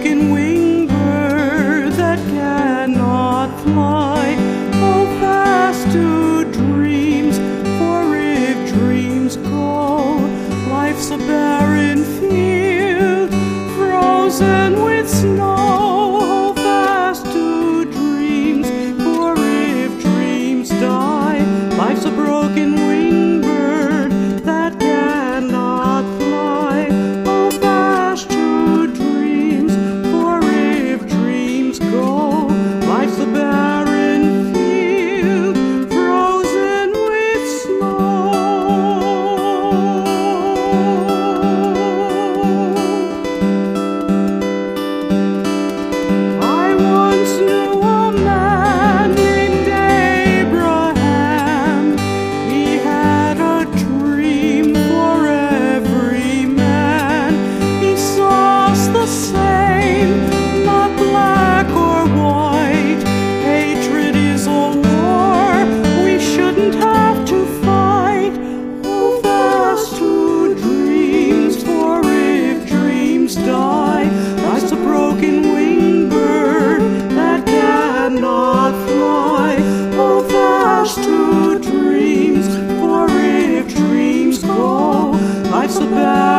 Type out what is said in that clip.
broken winged bird that cannot fly. Hold fast to dreams, for if dreams go, life's a barren field, frozen with snow. Hold fast to dreams, for if dreams die, life's a broken winged bird that cannot fly. Hold fast to dreams, for if dreams go, life's a barren field, frozen with snow. I once knew a man named Abraham. He had a dream for every man. He saw us the same, not black or white. Hatred is a war we shouldn't have to fight. Hold fast to dreams, for if dreams die, life's a broken winged bird that cannot fly. Hold fast to dreams, for if dreams go, life's a